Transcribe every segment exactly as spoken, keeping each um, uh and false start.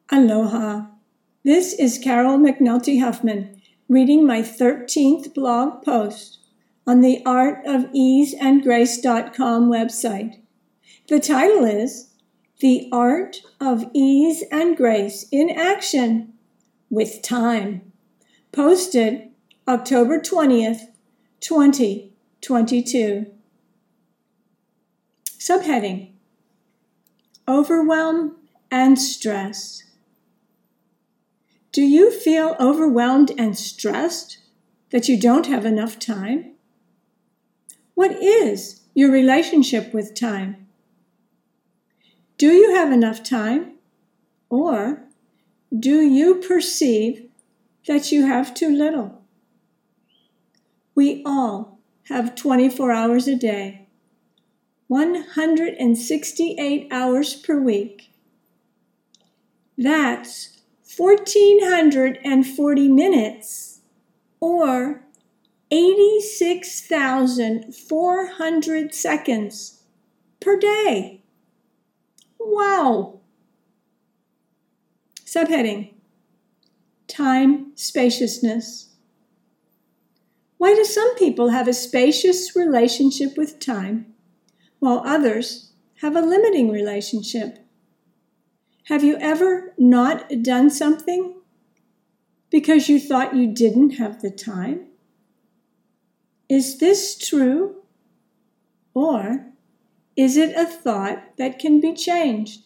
Aloha. This is Carol McNulty Huffman reading my thirteenth blog post on the art of ease and grace dot com website. The title is The Art of Ease and Grace in Action with Time, posted October twentieth, twenty twenty-two. Subheading: Overwhelm and Stress. Do you feel overwhelmed and stressed that you don't have enough time? What is your relationship with time? Do you have enough time, or do you perceive that you have too little? We all have twenty-four hours a day, one hundred sixty-eight hours per week. That's one thousand four hundred forty minutes, or eighty-six thousand four hundred seconds per day. Wow! Subheading: Time spaciousness. Why do some people have a spacious relationship with time, while others have a limiting relationship? Have you ever not done something because you thought you didn't have the time? Is this true? Or is it a thought that can be changed?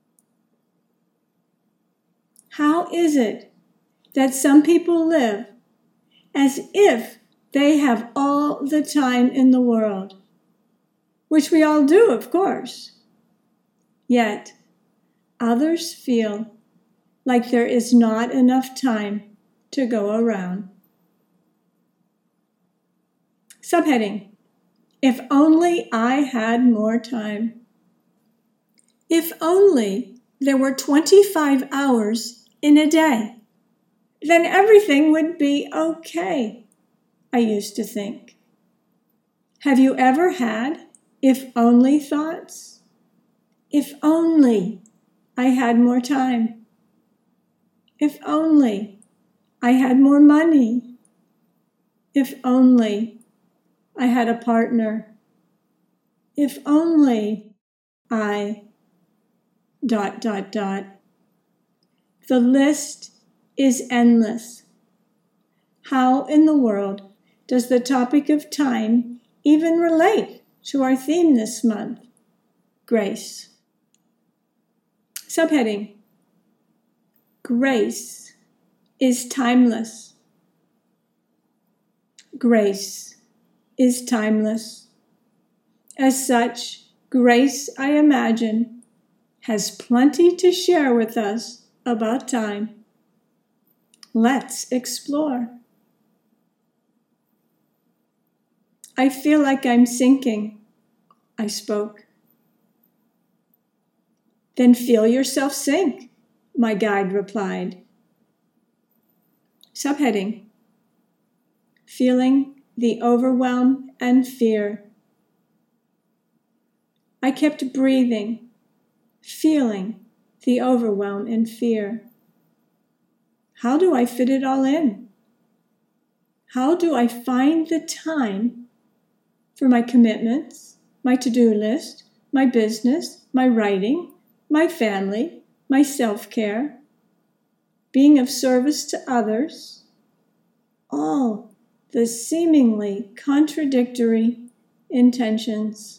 How is it that some people live as if they have all the time in the world, which we all do, of course, yet others feel like there is not enough time to go around? Subheading: If only I had more time. If only there were twenty-five hours in a day, then everything would be okay, I used to think. Have you ever had if only thoughts? If only I had more time. If only I had more money. If only I had a partner. If only I... dot, dot, dot. The list is endless. How in the world does the topic of time even relate to our theme this month, grace? Subheading: Grace is timeless. Grace is timeless. As such, grace, I imagine, has plenty to share with us about time. Let's explore. I feel like I'm sinking, I spoke. Then feel yourself sink, my guide replied. Subheading: Feeling the overwhelm and fear. I kept breathing, feeling the overwhelm and fear. How do I fit it all in? How do I find the time for my commitments, my to-do list, my business, my writing, my family, my self-care, being of service to others, all the seemingly contradictory intentions?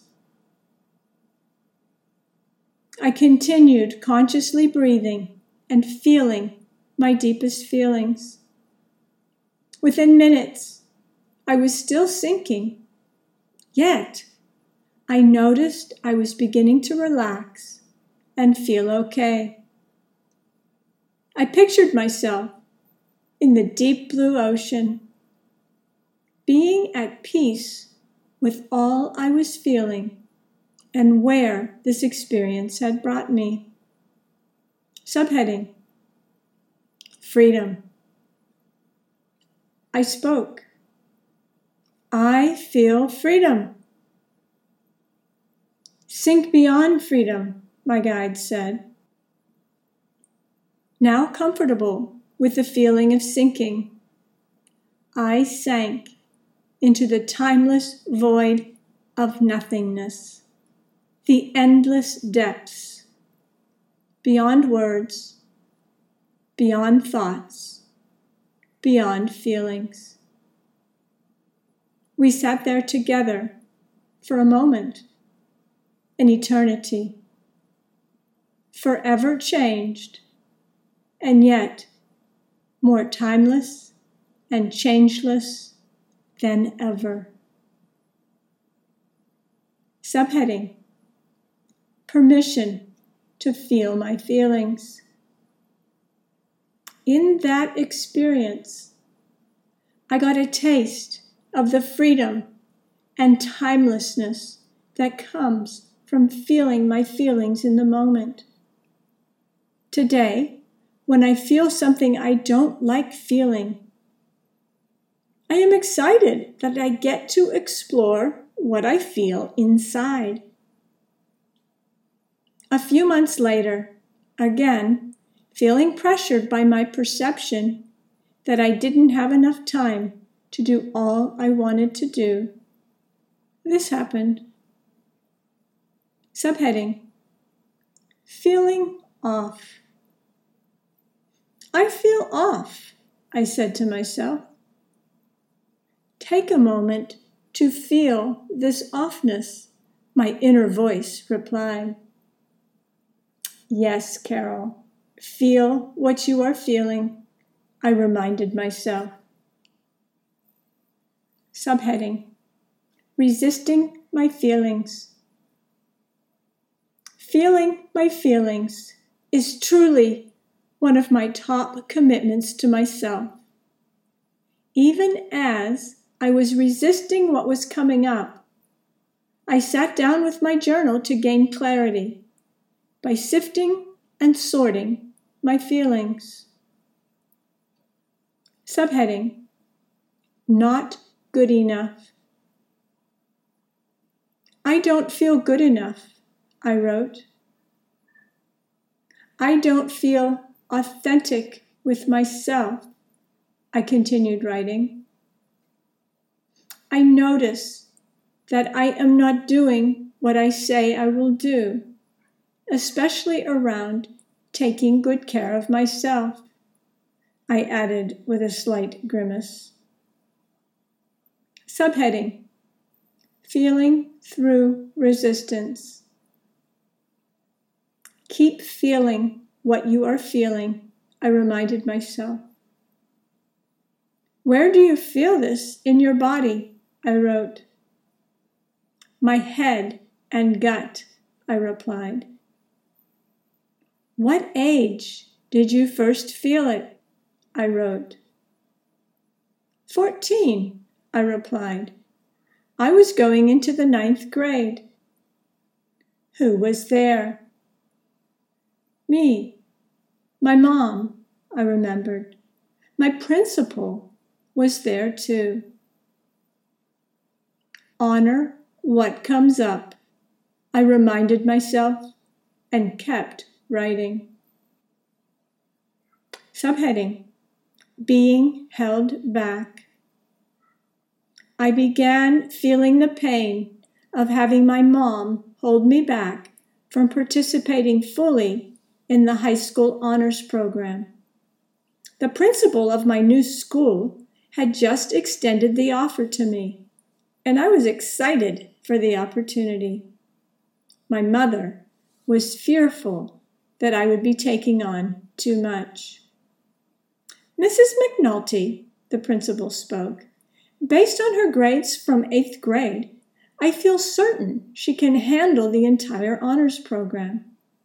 I continued consciously breathing and feeling my deepest feelings. Within minutes, I was still sinking, yet I noticed I was beginning to relax and feel okay. I pictured myself in the deep blue ocean, being at peace with all I was feeling and where this experience had brought me. Subheading: Freedom. I spoke. I feel freedom. Sink beyond freedom, my guide said. Now comfortable with the feeling of sinking, I sank into the timeless void of nothingness, the endless depths, beyond words, beyond thoughts, beyond feelings. We sat there together for a moment, an eternity, forever changed, and yet more timeless and changeless than ever. Subheading: Permission to feel my feelings. In that experience, I got a taste of the freedom and timelessness that comes from feeling my feelings in the moment. Today, when I feel something I don't like feeling, I am excited that I get to explore what I feel inside. A few months later, again, feeling pressured by my perception that I didn't have enough time to do all I wanted to do, this happened. Subheading: Feeling off. I feel off, I said to myself. Take a moment to feel this offness, my inner voice replied. Yes, Carol, feel what you are feeling, I reminded myself. Subheading: Resisting my feelings. Feeling my feelings is truly one of my top commitments to myself. Even as I was resisting what was coming up, I sat down with my journal to gain clarity by sifting and sorting my feelings. Subheading: Not good enough. I don't feel good enough, I wrote. I don't feel authentic with myself, I continued writing. I notice that I am not doing what I say I will do, especially around taking good care of myself, I added with a slight grimace. Subheading: Feeling through resistance. Keep feeling what you are feeling, I reminded myself. Where do you feel this in your body? I wrote. My head and gut, I replied. What age did you first feel it? I wrote. Fourteen, I replied. I was going into the ninth grade. Who was there? Me. My mom, I remembered. My principal was there too. Honor what comes up, I reminded myself and kept writing. Subheading: Being held back. I began feeling the pain of having my mom hold me back from participating fully in the high school honors program. The principal of my new school had just extended the offer to me, and I was excited for the opportunity. My mother was fearful that I would be taking on too much. Missus McNulty, the principal spoke, based on her grades from eighth grade, I feel certain she can handle the entire honors program.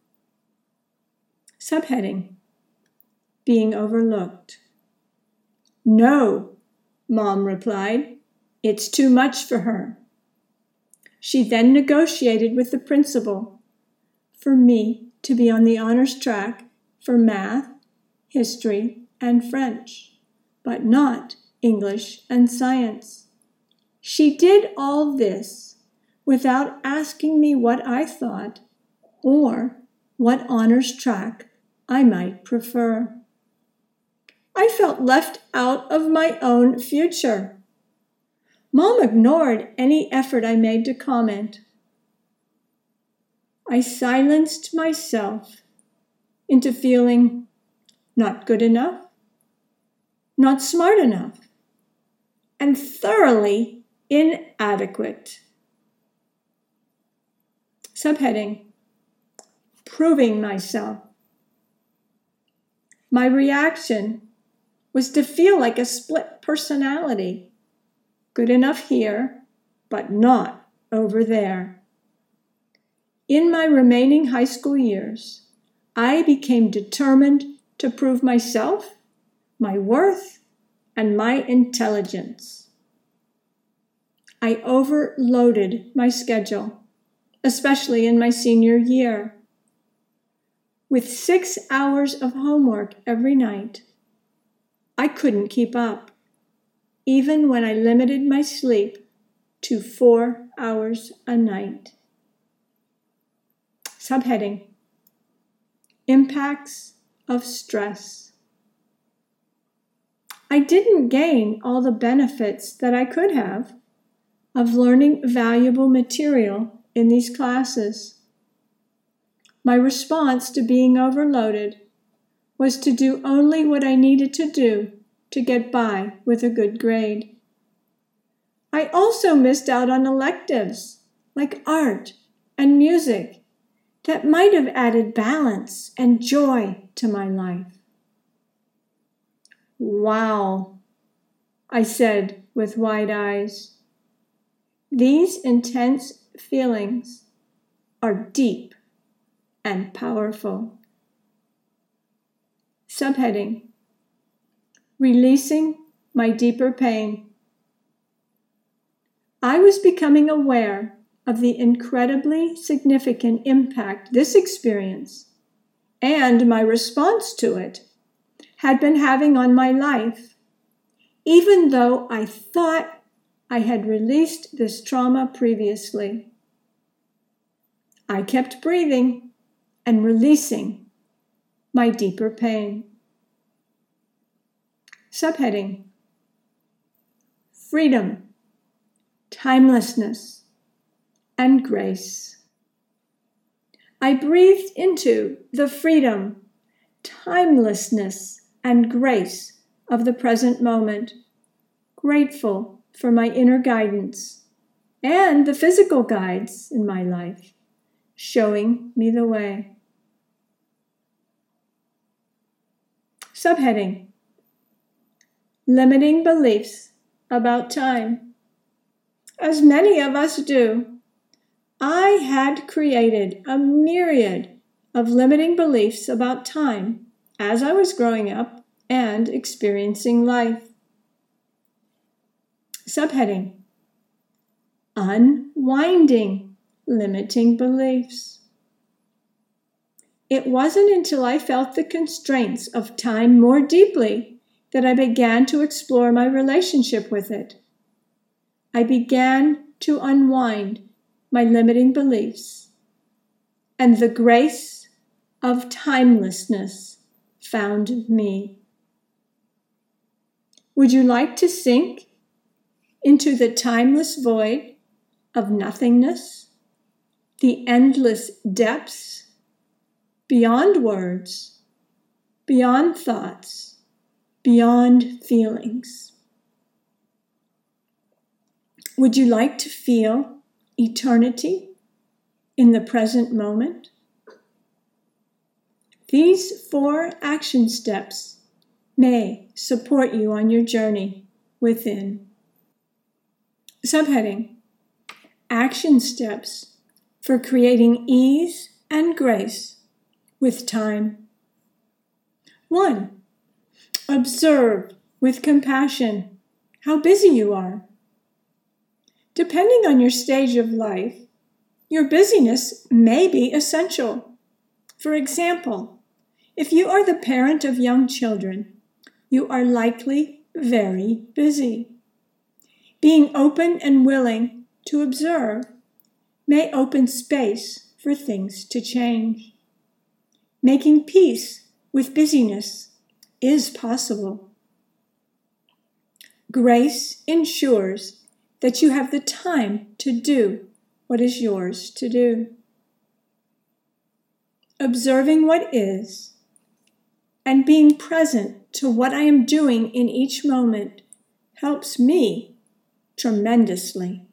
Subheading: Being overlooked. No, Mom replied. It's too much for her. She then negotiated with the principal for me to be on the honors track for math, history, and French, but not English and science. She did all this without asking me what I thought or what honors track I might prefer. I felt left out of my own future. Mom ignored any effort I made to comment. I silenced myself into feeling not good enough, not smart enough, and thoroughly inadequate. Subheading: Proving myself. My reaction was to feel like a split personality. Good enough here, but not over there. In my remaining high school years, I became determined to prove myself, my worth, and my intelligence. I overloaded my schedule, especially in my senior year. With six hours of homework every night, I couldn't keep up, even when I limited my sleep to four hours a night. Subheading: Impacts of stress. I didn't gain all the benefits that I could have of learning valuable material in these classes. My response to being overloaded was to do only what I needed to do to get by with a good grade. I also missed out on electives like art and music that might have added balance and joy to my life. Wow, I said with wide eyes. These intense feelings are deep and powerful. Subheading: Releasing my deeper pain. I was becoming aware of the incredibly significant impact this experience and my response to it had been having on my life, even though I thought I had released this trauma previously. I kept breathing and releasing my deeper pain. Subheading: Freedom, timelessness, and grace. I breathed into the freedom, timelessness, and grace of the present moment, grateful for my inner guidance and the physical guides in my life, showing me the way. Subheading: Limiting beliefs about time. As many of us do, I had created a myriad of limiting beliefs about time as I was growing up and experiencing life. Subheading: Unwinding limiting beliefs. It wasn't until I felt the constraints of time more deeply that I began to explore my relationship with it. I began to unwind my limiting beliefs, and the grace of timelessness found me. Would you like to sink into the timeless void of nothingness, the endless depths, beyond words, beyond thoughts, beyond feelings? Would you like to feel eternity in the present moment? These four action steps may support you on your journey within. Subheading: Action steps for creating ease and grace with time. One, observe with compassion how busy you are. Depending on your stage of life, your busyness may be essential. For example, if you are the parent of young children, you are likely very busy. Being open and willing to observe may open space for things to change. Making peace with busyness is possible. Grace ensures that you have the time to do what is yours to do. Observing what is and being present to what I am doing in each moment helps me tremendously.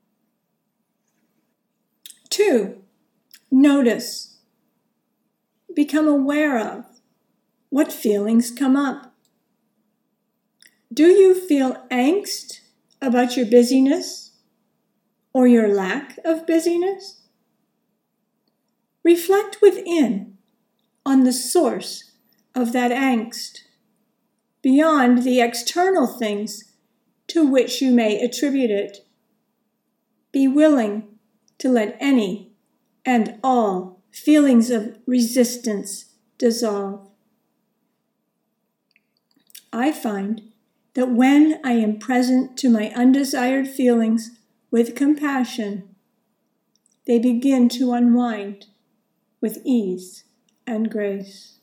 Two, notice. Become aware of what feelings come up. Do you feel angst about your busyness or your lack of busyness? Reflect within on the source of that angst, beyond the external things to which you may attribute it. Be willing to let any and all feelings of resistance dissolve. I find that when I am present to my undesired feelings with compassion, they begin to unwind with ease and grace.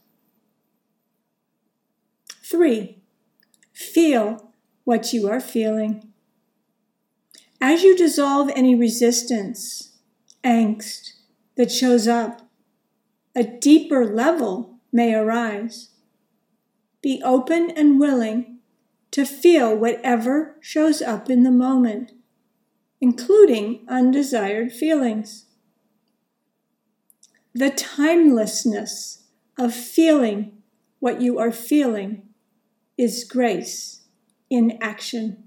Three, feel what you are feeling. As you dissolve any resistance, angst that shows up, a deeper level may arise. Be open and willing to feel whatever shows up in the moment, including undesired feelings. The timelessness of feeling what you are feeling is grace in action.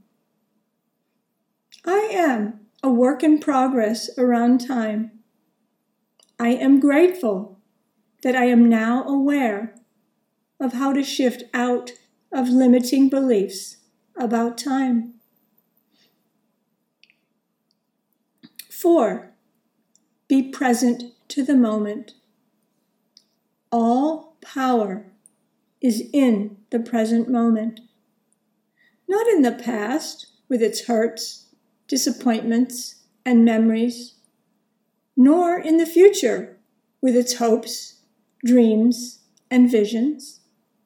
I am a work in progress around time. I am grateful that I am now aware of how to shift out of limiting beliefs about time. Four, be present to the moment. All power is in the present moment, not in the past with its hurts, disappointments, and memories, nor in the future with its hopes, dreams, and visions.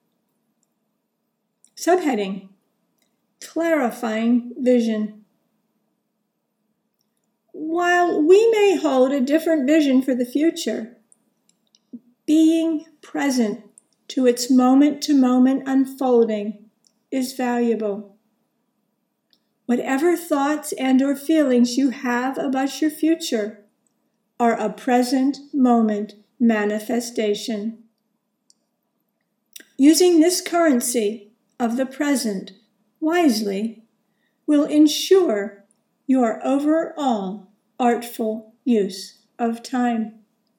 Subheading, clarifying vision. While we may hold a different vision for the future, being present to its moment-to-moment unfolding is valuable. Whatever thoughts and or feelings you have about your future are a present moment manifestation. Using this currency of the present wisely will ensure your overall artful use of time.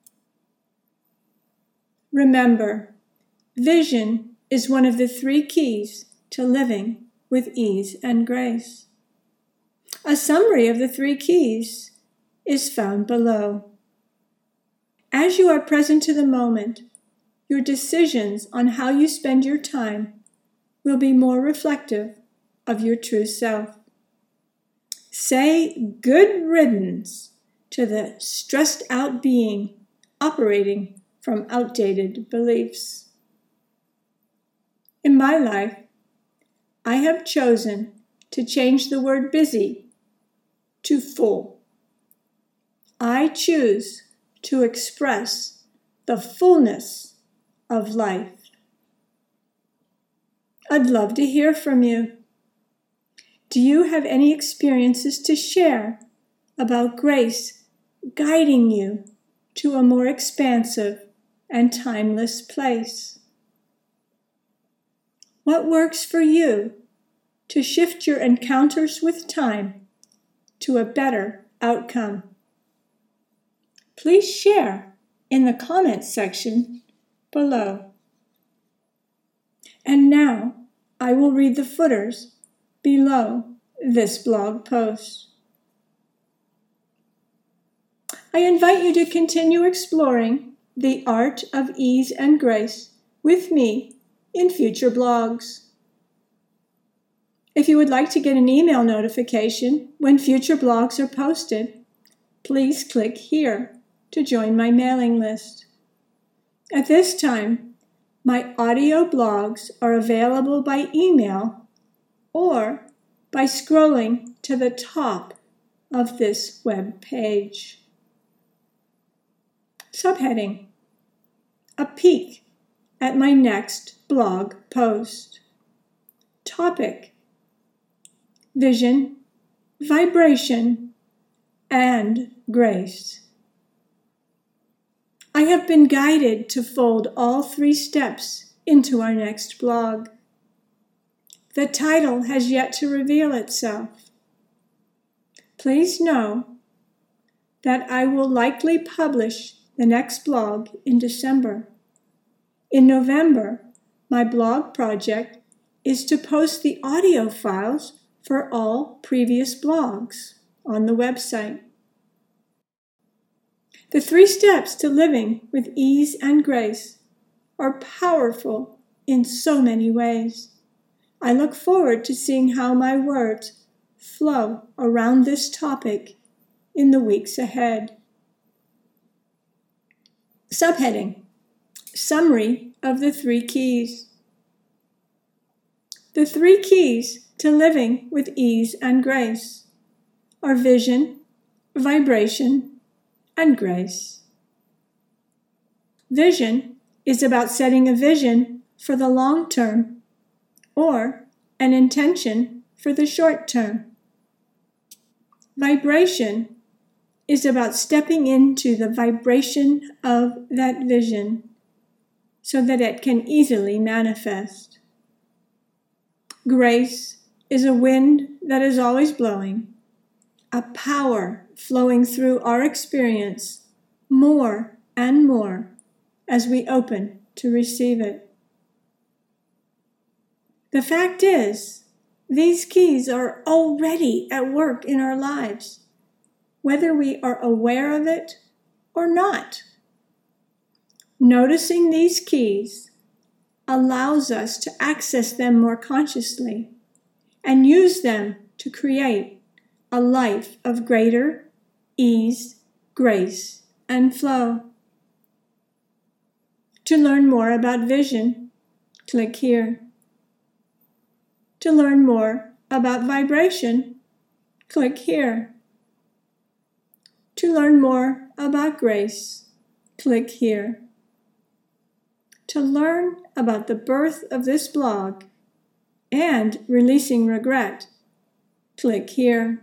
Remember, vision is one of the three keys to living with ease and grace. A summary of the three keys is found below. As you are present to the moment, your decisions on how you spend your time will be more reflective of your true self. Say good riddance to the stressed out being operating from outdated beliefs. In my life, I have chosen to change the word busy to full. I choose to express the fullness of life. I'd love to hear from you. Do you have any experiences to share about grace guiding you to a more expansive and timeless place? What works for you to shift your encounters with time to a better outcome? Please share in the comments section below. And now I will read the footers below this blog post. I invite you to continue exploring the art of ease and grace with me in future blogs. If you would like to get an email notification when future blogs are posted, please click here to join my mailing list. At this time, My audio blogs are available by email or by scrolling to the top of this web page. Subheading: A peek at my next blog post. Topic: Vision, Vibration, and Grace. I have been guided to fold all three steps into our next blog. The title has yet to reveal itself. Please know that I will likely publish the next blog in December. In November, my blog project is to post the audio files for all previous blogs on the website. The three steps to living with ease and grace are powerful in so many ways. I look forward to seeing how my words flow around this topic in the weeks ahead. Subheading: Summary of the three keys. The three keys to living with ease and grace are vision, vibration, and grace. Vision is about setting a vision for the long term or an intention for the short term. Vibration is about stepping into the vibration of that vision so that it can easily manifest. Grace is a wind that is always blowing, a power flowing through our experience more and more as we open to receive it. The fact is, these keys are already at work in our lives, whether we are aware of it or not. Noticing these keys allows us to access them more consciously and use them to create a life of greater ease, grace, and flow. To learn more about vision, click here. To learn more about vibration, click here. To learn more about grace, click here. To learn about the birth of this blog and releasing regret, click here.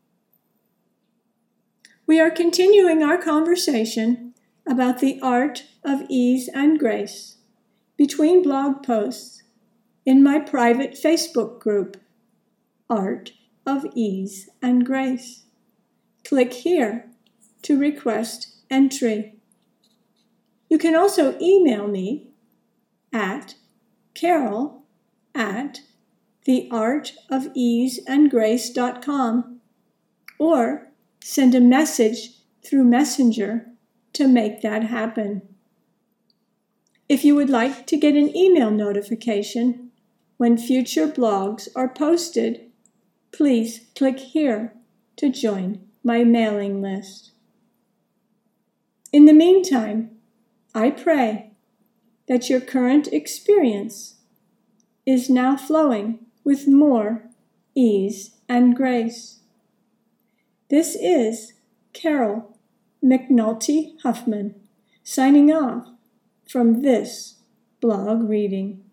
We are continuing our conversation about the art of ease and grace between blog posts in my private Facebook group, Art of Ease and Grace. Click here to request entry. You can also email me at carol at theartofeaseandgrace dot com or send a message through Messenger to make that happen. If you would like to get an email notification when future blogs are posted, please click here to join my mailing list. In the meantime, I pray that your current experience is now flowing with more ease and grace. This is Carol McNulty Huffman signing off from this blog reading.